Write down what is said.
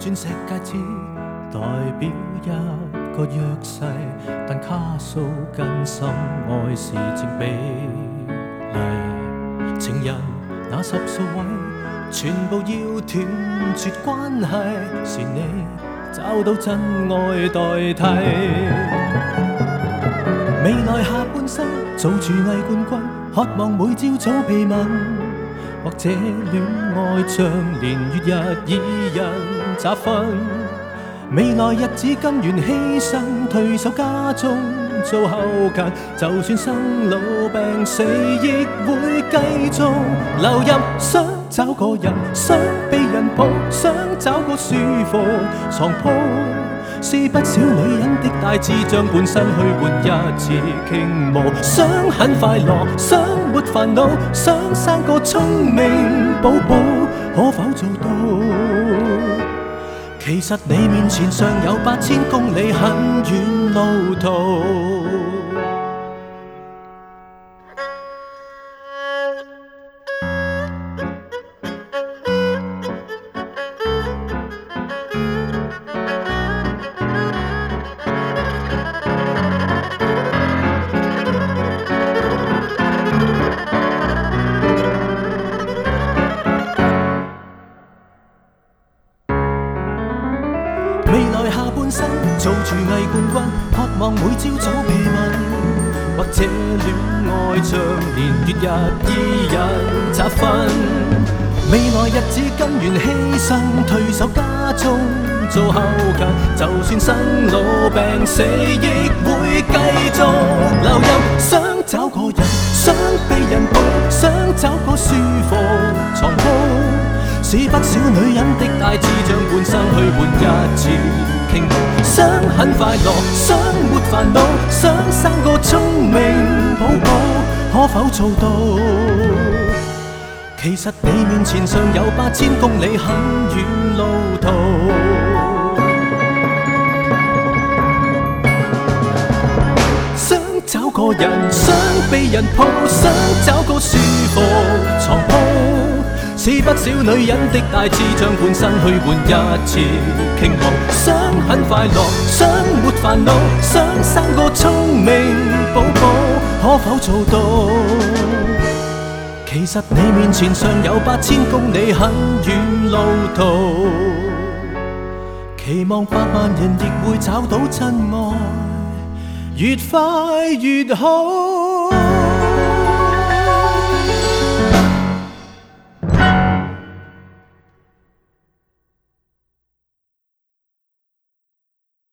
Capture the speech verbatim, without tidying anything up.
鑽石戒指代表一個弱勢，但卡數跟心愛是正比例。情人那十數位，全部要斷絕關係，是你找到真愛代替。未來下半生做廚藝冠軍，渴望每朝早被問，或者戀愛像年月日已人雜分。未來日子甘願犧牲，退守家中做後勤，就算生老病死亦會繼續流入。想找個人，想被人抱，想找個舒服床鋪，是不少女人的大志，將半生去換一次傾慕。想很快樂，想沒煩惱，想生個聰明寶寶，可否做到？其實你面前尚有八千公里很遠路途。未來下半生做廚藝冠軍，渴望每朝早被問，或者戀愛像年月日依人雜分。未來日子甘願犧牲，退守家中做後勤，就算生老病死亦會繼續流入。想找個人，想被人抱，想找個舒服床鋪，是不少女人的大志，將半生去換一次傾慕。想很快樂，想沒煩惱，想生個聰明寶寶，可否做到？其實你面前尚有八千公里很遠路途。想找個人，想被人抱，想找個舒服床鋪，是不少女人的大志，將半生去換一次傾慕。想很快樂，想沒煩惱，想生個聰明寶寶，可否做到？其實你面前尚有八千公里很遠路途，期望百萬人亦會找到真愛，越快越好。